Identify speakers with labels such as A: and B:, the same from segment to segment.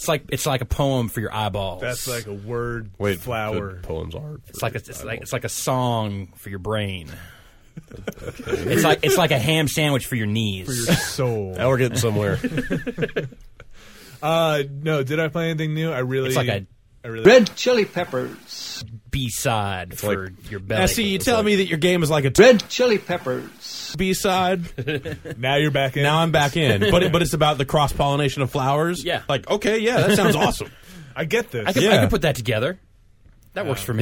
A: it's like a poem for your eyeballs.
B: That's like a word flower.
C: Poems are.
A: It's like a song for your brain. Okay. It's like a ham sandwich for your knees.
B: For your soul.
C: Now we're getting somewhere.
B: No, did I play anything new?
A: It's like a
D: Red Chili Peppers
A: B-side for your belly.
E: Now, see, you tell me that your game is like a
D: Red Chili Peppers
E: B-side.
B: Now you're back in.
E: Now I'm back in. But it's about the cross-pollination of flowers?
A: Yeah.
E: Like, okay, yeah, that sounds awesome.
B: I get this.
A: I can put that together. That works for me.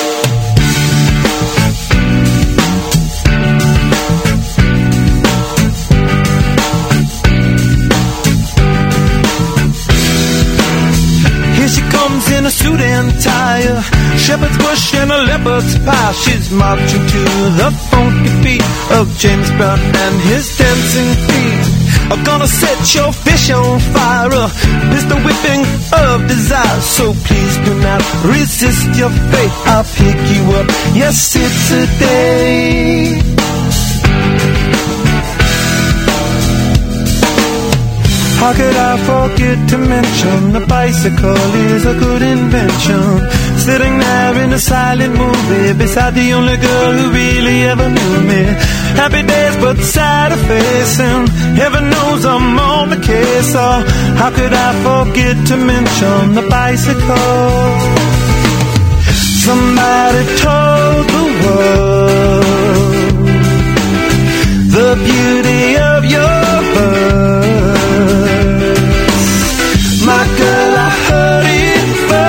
F: Here she comes in a suit and tie, shepherd's bush and a leopard's pie. She's marching to the funky beat of James Brown and his dancing feet. I'm gonna set your fish on fire, it's the whipping of desire. So please do not resist your fate. I'll pick you up, yes, it's a day. How could I forget to mention the bicycle is a good invention? Sitting there in a silent movie beside the only girl who really ever knew me. Happy days but sad facing, heaven knows I'm on the case. Oh, how could I forget to mention the bicycle? Somebody told the world the beauty of your verse. My girl, I heard it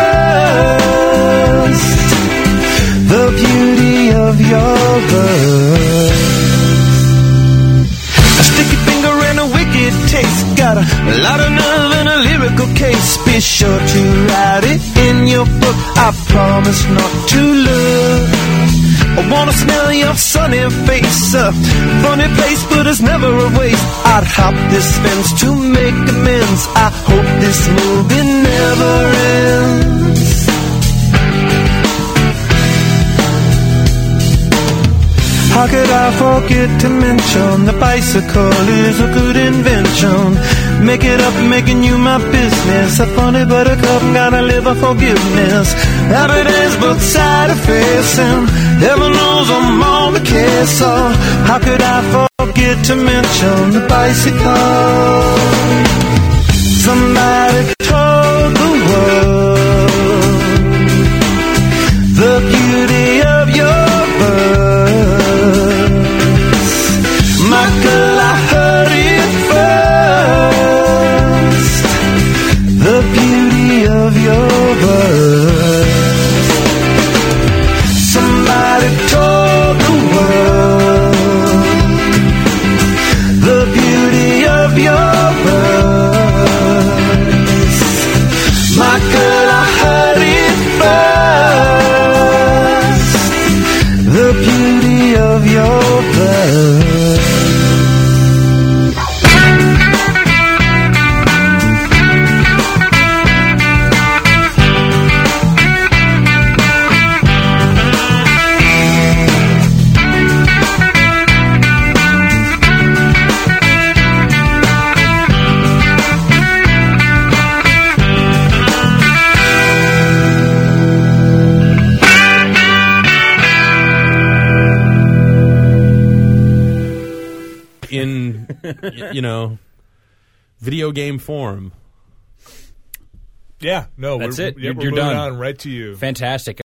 F: first. The beauty of your verse. A sticky finger and a wicked taste. Got a lot of nerve and a lyrical case. Be sure to write it in your book. I promise not to look. I wanna smell your sunny face. Funny place, but it's never a waste. I'd hop this fence to make amends. I hope this movie never ends. How could I forget to mention the bicycle is a good invention? Make it up, making you my business. A funny buttercup, gotta live a forgiveness. Happy days, but sad facing. Heaven knows I'm on the case. So how could I forget to mention the bicycle? Somebody told the world the beauty of your verse. My girl, I heard it first. The beauty of your verse. Somebody told the world the beauty of your verse. My girl, I heard it first. The beauty of your verse.
E: In, video game form.
B: Yeah, no,
A: That's it.
B: We're
A: You're
B: moving
A: done.
B: on right to you.
A: Fantastic.